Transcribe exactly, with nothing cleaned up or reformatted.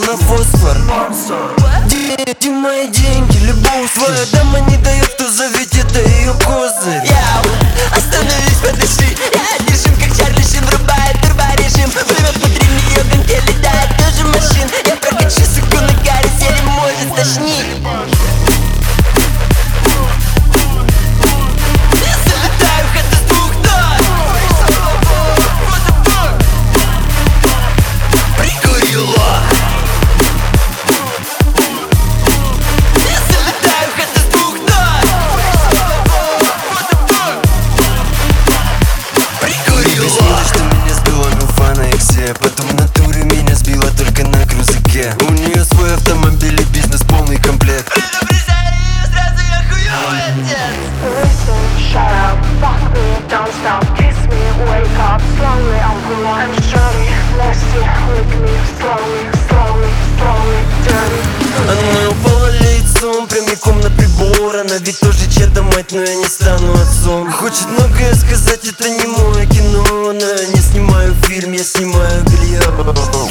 на фосфор. Где мои деньги, любовь твоя дама не дает, кто зовет, это ее козырь. Яу, остановись, подыши. Я держим, как Чарли Шин, врубает турборежим. Плывет внутри нее, гонки летает тоже машин. Я прокачу суку на карусели, может тошнить. Потом в натуре меня сбила только на крузаке. У нее свой автомобиль и бизнес, полный комплект. Предупреждали ее, сразу я хуёвый отец. Listen, shut up, fuck me, don't stop, kiss me, wake up, slowly, I'm cool, I'm strong, nasty, lick me, slowly, slowly, slowly, dirty. Она упала лицом прямиком на прибор. Она ведь тоже чья-то мать, но я не стану отцом. Хочет многое сказать, это не мое кино, но я не снимаю фильм, я снимаю белье.